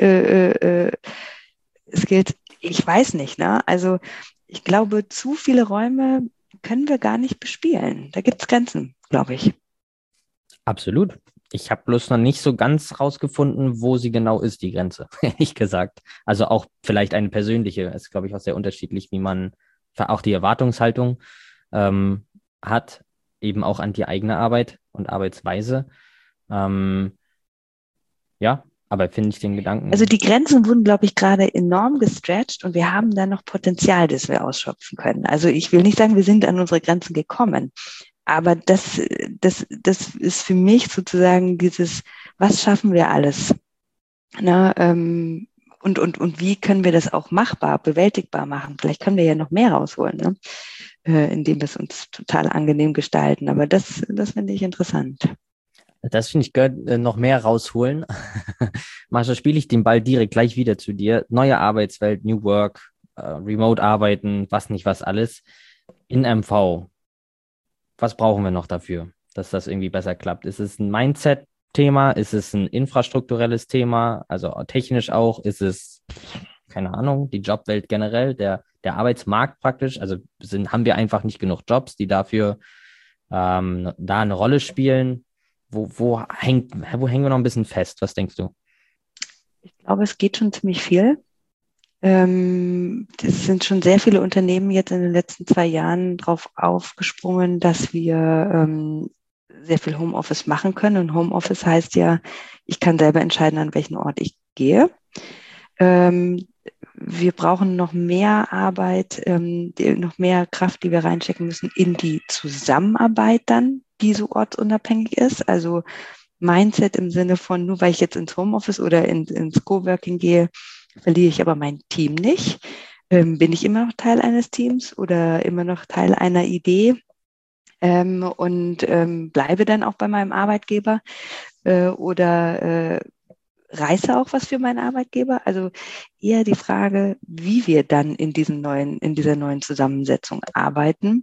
Skills? Ich weiß nicht, ne? Also ich glaube, zu viele Räume können wir gar nicht bespielen. Da gibt es Grenzen, glaube ich. Absolut. Ich habe bloß noch nicht so ganz rausgefunden, wo sie genau ist, die Grenze, ehrlich gesagt. Also auch vielleicht eine persönliche, ist, glaube ich, auch sehr unterschiedlich, wie man auch die Erwartungshaltung hat, eben auch an die eigene Arbeit und Arbeitsweise. Ja, aber finde ich den Gedanken. Also die Grenzen wurden, glaube ich, gerade enorm gestretcht und wir haben da noch Potenzial, das wir ausschöpfen können. Also ich will nicht sagen, wir sind an unsere Grenzen gekommen. Aber das ist für mich sozusagen dieses, was schaffen wir alles? Na, und wie können wir das auch machbar, bewältigbar machen? Vielleicht können wir ja noch mehr rausholen, ne? Indem wir es uns total angenehm gestalten. Aber das finde ich interessant. Das finde ich gehört noch mehr rausholen. Marsha, spiele ich den Ball direkt gleich wieder zu dir. Neue Arbeitswelt, New Work, Remote arbeiten, was nicht was alles. In MV. Was brauchen wir noch dafür, dass das irgendwie besser klappt? Ist es ein Mindset-Thema? Ist es ein infrastrukturelles Thema? Also technisch auch? Ist es, keine Ahnung, die Jobwelt generell, der Arbeitsmarkt praktisch? Also haben wir einfach nicht genug Jobs, die dafür da eine Rolle spielen? Wo hängen wir noch ein bisschen fest? Was denkst du? Ich glaube, es geht schon ziemlich viel. Es sind schon sehr viele Unternehmen jetzt in den letzten 2 Jahren drauf aufgesprungen, dass wir sehr viel Homeoffice machen können. Und Homeoffice heißt ja, ich kann selber entscheiden, an welchen Ort ich gehe. Wir brauchen noch mehr Arbeit, noch mehr Kraft, die wir reinstecken müssen in die Zusammenarbeit dann, die so ortsunabhängig ist. Also Mindset im Sinne von, nur weil ich jetzt ins Homeoffice oder ins Coworking gehe, verliere ich aber mein Team nicht. Bin ich immer noch Teil eines Teams oder immer noch Teil einer Idee und bleibe dann auch bei meinem Arbeitgeber oder reiße auch was für meinen Arbeitgeber? Also eher die Frage, wie wir dann in dieser neuen Zusammensetzung arbeiten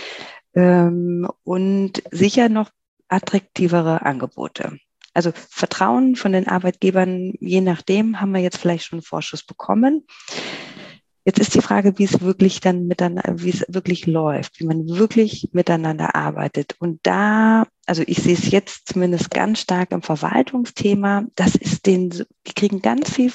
und sicher noch attraktivere Angebote. Also Vertrauen von den Arbeitgebern, je nachdem, haben wir jetzt vielleicht schon einen Vorschuss bekommen. Jetzt ist die Frage, wie es wirklich dann miteinander, wie es wirklich läuft, wie man wirklich miteinander arbeitet. Und da, also ich sehe es jetzt zumindest ganz stark im Verwaltungsthema, die kriegen ganz viel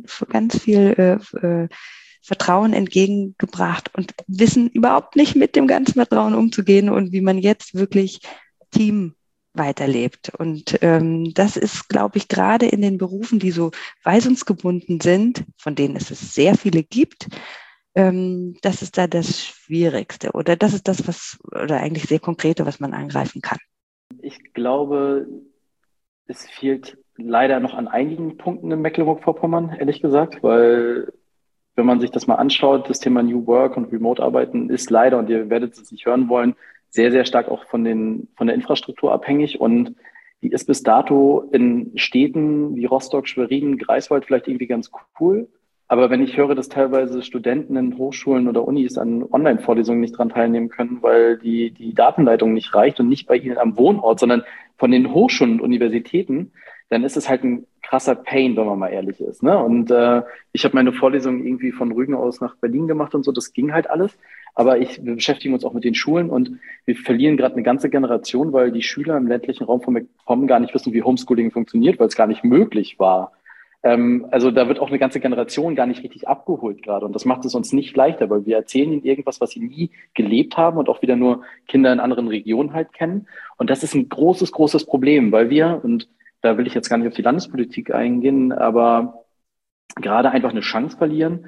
Vertrauen entgegengebracht und wissen überhaupt nicht mit dem ganzen Vertrauen umzugehen und wie man jetzt wirklich Team weiterlebt. Und das ist, glaube ich, gerade in den Berufen, die so weisungsgebunden sind, von denen es sehr viele gibt, das ist da das Schwierigste oder das ist das, oder eigentlich sehr Konkrete, was man angreifen kann. Ich glaube, es fehlt leider noch an einigen Punkten in Mecklenburg-Vorpommern, ehrlich gesagt, weil wenn man sich das mal anschaut, das Thema New Work und Remote-Arbeiten ist leider, und ihr werdet es nicht hören wollen, sehr, sehr stark auch von der Infrastruktur abhängig, und die ist bis dato in Städten wie Rostock, Schwerin, Greifswald vielleicht irgendwie ganz cool. Aber wenn ich höre, dass teilweise Studenten in Hochschulen oder Unis an Online-Vorlesungen nicht dran teilnehmen können, weil die Datenleitung nicht reicht und nicht bei ihnen am Wohnort, sondern von den Hochschulen und Universitäten, dann ist es halt ein krasser Pain, wenn man mal ehrlich ist. Ne? Und ich habe meine Vorlesung irgendwie von Rügen aus nach Berlin gemacht und so, das ging halt alles. Aber wir beschäftigen uns auch mit den Schulen und wir verlieren gerade eine ganze Generation, weil die Schüler im ländlichen Raum von MacPom gar nicht wissen, wie Homeschooling funktioniert, weil es gar nicht möglich war. Also da wird auch eine ganze Generation gar nicht richtig abgeholt gerade. Und das macht es uns nicht leichter, weil wir erzählen ihnen irgendwas, was sie nie gelebt haben und auch wieder nur Kinder in anderen Regionen halt kennen. Und das ist ein großes, großes Problem, weil und da will ich jetzt gar nicht auf die Landespolitik eingehen, aber gerade einfach eine Chance verlieren,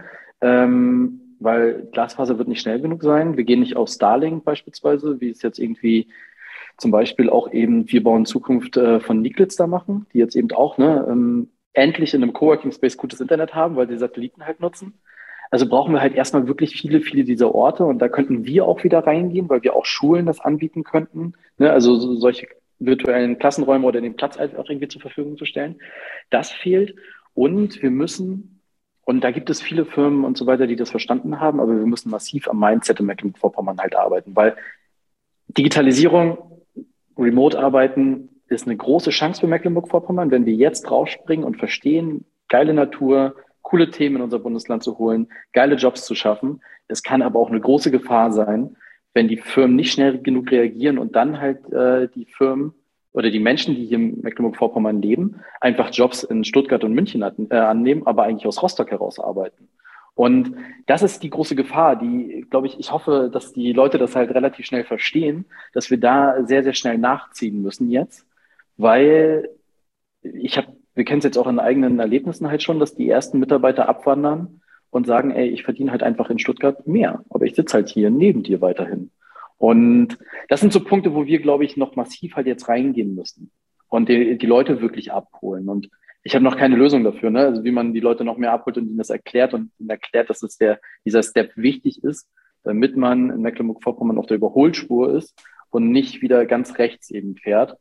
weil Glasfaser wird nicht schnell genug sein. Wir gehen nicht auf Starlink beispielsweise, wie es jetzt irgendwie zum Beispiel auch eben Wir bauen Zukunft von Niklitz da machen, die jetzt eben auch endlich in einem Coworking-Space gutes Internet haben, weil sie Satelliten halt nutzen. Also brauchen wir halt erstmal wirklich viele, viele dieser Orte, und da könnten wir auch wieder reingehen, weil wir auch Schulen das anbieten könnten, ne? Also solche virtuellen Klassenräume oder den Platz einfach irgendwie zur Verfügung zu stellen. Das fehlt, und wir müssen, und da gibt es viele Firmen und so weiter, die das verstanden haben, aber wir müssen massiv am Mindset in Mecklenburg-Vorpommern halt arbeiten, weil Digitalisierung, Remote-Arbeiten ist eine große Chance für Mecklenburg-Vorpommern, wenn wir jetzt rausspringen und verstehen, geile Natur, coole Themen in unser Bundesland zu holen, geile Jobs zu schaffen. Es kann aber auch eine große Gefahr sein, wenn die Firmen nicht schnell genug reagieren und dann halt die Firmen oder die Menschen, die hier in Mecklenburg-Vorpommern leben, einfach Jobs in Stuttgart und München annehmen, aber eigentlich aus Rostock heraus arbeiten. Und das ist die große Gefahr, die, glaube ich, hoffe, dass die Leute das halt relativ schnell verstehen, dass wir da sehr, sehr schnell nachziehen müssen jetzt, weil wir kennen es jetzt auch in eigenen Erlebnissen halt schon, dass die ersten Mitarbeiter abwandern und sagen, ey, ich verdiene halt einfach in Stuttgart mehr, aber ich sitze halt hier neben dir weiterhin. Und das sind so Punkte, wo wir, glaube ich, noch massiv halt jetzt reingehen müssen und die Leute wirklich abholen. Und ich habe noch keine Lösung dafür, ne? Also wie man die Leute noch mehr abholt und ihnen das erklärt und ihnen erklärt, dass dieser Step wichtig ist, damit man in Mecklenburg-Vorpommern auf der Überholspur ist und nicht wieder ganz rechts eben fährt.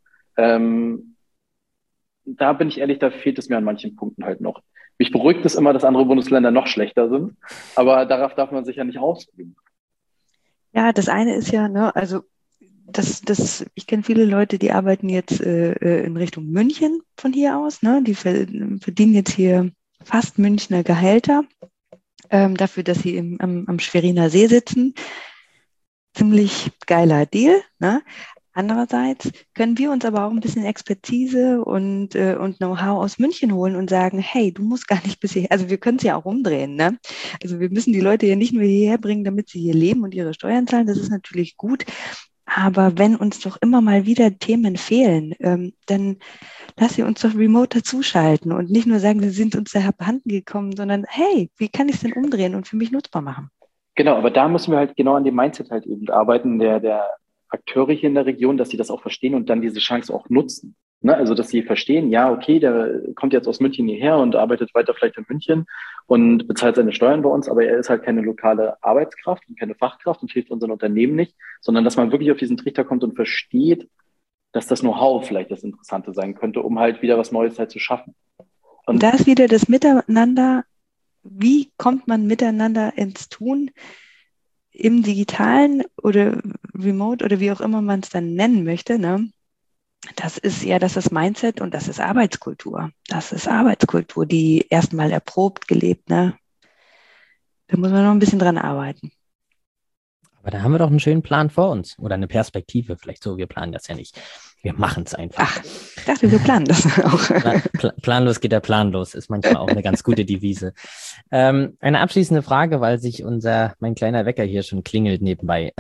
Da bin ich ehrlich, da fehlt es mir an manchen Punkten halt noch. Mich beruhigt es immer, dass andere Bundesländer noch schlechter sind, aber darauf darf man sich ja nicht ausruhen. Ja, das eine ist ja, ne, also ich kenne viele Leute, die arbeiten jetzt in Richtung München von hier aus, ne, die verdienen jetzt hier fast Münchner Gehälter, dafür, dass sie am Schweriner See sitzen. Ziemlich geiler Deal, ne? Andererseits können wir uns aber auch ein bisschen Expertise und Know-how aus München holen und sagen, hey, du musst gar nicht bisher, also wir können es ja auch umdrehen, ne? Also wir müssen die Leute ja nicht nur hierher bringen, damit sie hier leben und ihre Steuern zahlen, das ist natürlich gut, aber wenn uns doch immer mal wieder Themen fehlen, dann lass sie uns doch remote dazuschalten und nicht nur sagen, sie sind uns da abhanden gekommen, sondern hey, wie kann ich es denn umdrehen und für mich nutzbar machen? Genau, aber da müssen wir halt genau an dem Mindset halt eben arbeiten, der Akteure hier in der Region, dass sie das auch verstehen und dann diese Chance auch nutzen. Ne? Also, dass sie verstehen, ja, okay, der kommt jetzt aus München hierher und arbeitet weiter vielleicht in München und bezahlt seine Steuern bei uns, aber er ist halt keine lokale Arbeitskraft und keine Fachkraft und hilft unseren Unternehmen nicht, sondern dass man wirklich auf diesen Trichter kommt und versteht, dass das Know-how vielleicht das Interessante sein könnte, um halt wieder was Neues halt zu schaffen. Und da ist wieder das Miteinander. Wie kommt man miteinander ins Tun im Digitalen oder Remote oder wie auch immer man es dann nennen möchte, ne? Das ist Mindset und das ist Arbeitskultur. Das ist Arbeitskultur, die erstmal erprobt, gelebt, ne? Da muss man noch ein bisschen dran arbeiten. Aber da haben wir doch einen schönen Plan vor uns oder eine Perspektive, vielleicht so, wir planen das ja nicht. Wir machen es einfach. Ach, ich dachte, wir planen das auch. Planlos geht der Plan los, ist manchmal auch eine ganz gute Devise. Eine abschließende Frage, weil sich mein kleiner Wecker hier schon klingelt nebenbei.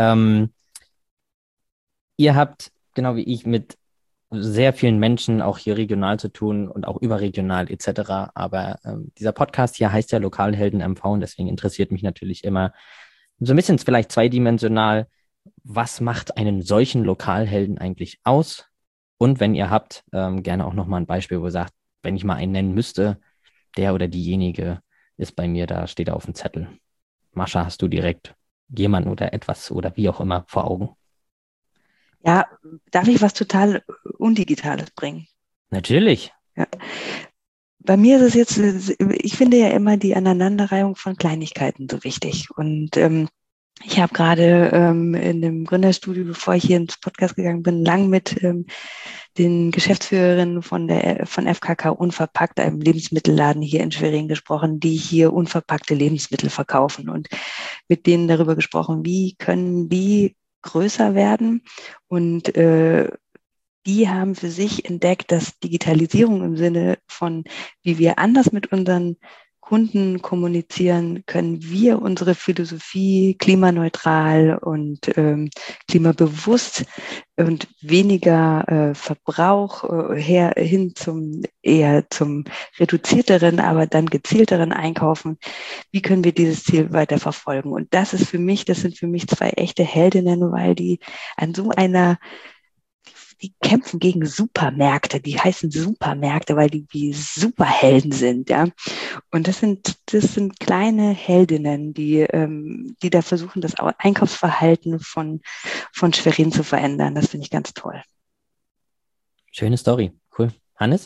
Ihr habt, genau wie ich, mit sehr vielen Menschen auch hier regional zu tun und auch überregional etc. Aber dieser Podcast hier heißt ja Lokalhelden MV und deswegen interessiert mich natürlich immer so ein bisschen vielleicht zweidimensional, was macht einen solchen Lokalhelden eigentlich aus? Und wenn ihr habt, gerne auch nochmal ein Beispiel, wo ihr sagt, wenn ich mal einen nennen müsste, der oder diejenige ist bei mir, da steht er auf dem Zettel. Mascha, hast du direkt jemanden oder etwas oder wie auch immer vor Augen? Ja, darf ich was total Undigitales bringen? Natürlich. Ja. Bei mir ist es jetzt, ich finde ja immer die Aneinanderreihung von Kleinigkeiten so wichtig. Und ich habe gerade in dem Gründerstudio, bevor ich hier ins Podcast gegangen bin, lang mit den Geschäftsführerinnen von FKK Unverpackt, einem Lebensmittelladen hier in Schwerin, gesprochen, die hier unverpackte Lebensmittel verkaufen und mit denen darüber gesprochen, wie können die größer werden. Und die haben für sich entdeckt, dass Digitalisierung im Sinne von, wie wir anders mit unseren Kunden kommunizieren, können wir unsere Philosophie klimaneutral und klimabewusst und weniger Verbrauch hin eher zum reduzierteren, aber dann gezielteren Einkaufen. Wie können wir dieses Ziel weiter verfolgen? Und das sind für mich zwei echte Heldinnen, weil die an so einer die kämpfen gegen Supermärkte, die heißen Supermärkte, weil die wie Superhelden sind, ja. Und das sind kleine Heldinnen, die da versuchen, das Einkaufsverhalten von Schwerin zu verändern. Das finde ich ganz toll. Schöne Story, cool. Hannes?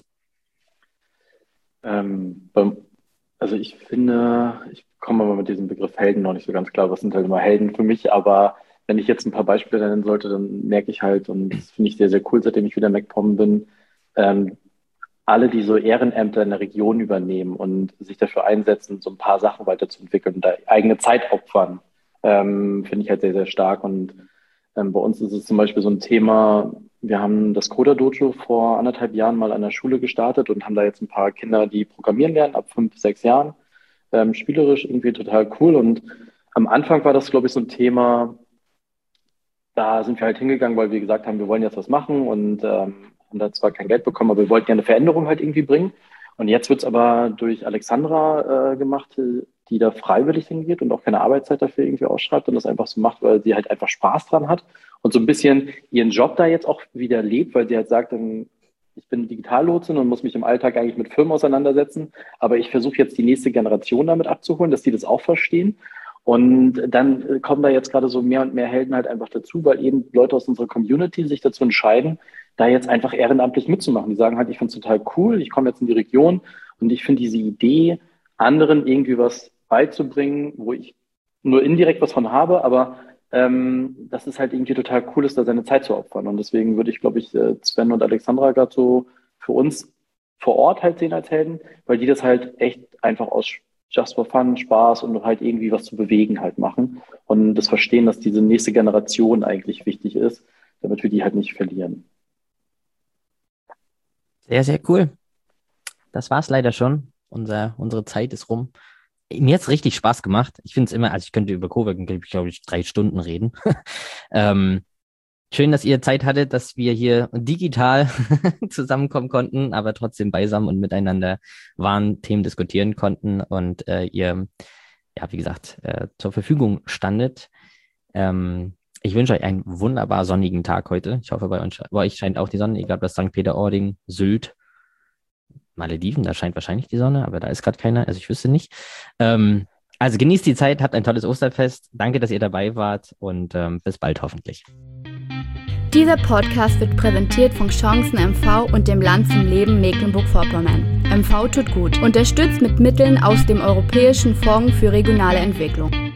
Also ich finde, ich komme aber mit diesem Begriff Helden noch nicht so ganz klar. Was sind halt immer Helden für mich, aber wenn ich jetzt ein paar Beispiele nennen sollte, dann merke ich halt, und das finde ich sehr, sehr cool, seitdem ich wieder in MacPom bin, alle, die so Ehrenämter in der Region übernehmen und sich dafür einsetzen, so ein paar Sachen weiterzuentwickeln und da eigene Zeit opfern, finde ich halt sehr, sehr stark. Und bei uns ist es zum Beispiel so ein Thema, wir haben das Coder-Dojo vor 1,5 Jahren mal an der Schule gestartet und haben da jetzt ein paar Kinder, die programmieren lernen, ab 5, 6 Jahren. Spielerisch irgendwie total cool. Und am Anfang war das, glaube ich, so ein Thema, da sind wir halt hingegangen, weil wir gesagt haben, wir wollen jetzt was machen und haben da zwar kein Geld bekommen, aber wir wollten ja eine Veränderung halt irgendwie bringen. Und jetzt wird es aber durch Alexandra gemacht, die da freiwillig hingeht und auch keine Arbeitszeit dafür irgendwie ausschreibt und das einfach so macht, weil sie halt einfach Spaß dran hat und so ein bisschen ihren Job da jetzt auch wieder lebt, weil sie halt sagt, ich bin Digitallotsin und muss mich im Alltag eigentlich mit Firmen auseinandersetzen, aber ich versuche jetzt die nächste Generation damit abzuholen, dass die das auch verstehen. Und dann kommen da jetzt gerade so mehr und mehr Helden halt einfach dazu, weil eben Leute aus unserer Community sich dazu entscheiden, da jetzt einfach ehrenamtlich mitzumachen. Die sagen halt, ich finde es total cool, ich komme jetzt in die Region und ich finde diese Idee, anderen irgendwie was beizubringen, wo ich nur indirekt was von habe, aber dass es halt irgendwie total cool ist, da seine Zeit zu opfern. Und deswegen würde ich, glaube ich, Sven und Alexandra gerade so für uns vor Ort halt sehen als Helden, weil die das halt echt einfach aus Just for Fun, Spaß und halt irgendwie was zu bewegen halt machen und das Verstehen, dass diese nächste Generation eigentlich wichtig ist, damit wir die halt nicht verlieren. Sehr, sehr cool. Das war's leider schon. Unsere Zeit ist rum. Mir hat's richtig Spaß gemacht. Ich finde es immer, also ich könnte über Coworking, glaube ich, 3 Stunden reden. Schön, dass ihr Zeit hattet, dass wir hier digital zusammenkommen konnten, aber trotzdem beisammen und miteinander waren, Themen diskutieren konnten und ihr, ja, wie gesagt, zur Verfügung standet. Ich wünsche euch einen wunderbar sonnigen Tag heute. Ich hoffe, bei euch scheint auch die Sonne, egal ob das St. Peter-Ording, Sylt, Malediven, da scheint wahrscheinlich die Sonne, aber da ist gerade keiner, also ich wüsste nicht. Also genießt die Zeit, habt ein tolles Osterfest. Danke, dass ihr dabei wart und bis bald hoffentlich. Dieser Podcast wird präsentiert von Chancen MV und dem Land zum Leben Mecklenburg-Vorpommern. MV tut gut. Unterstützt mit Mitteln aus dem Europäischen Fonds für regionale Entwicklung.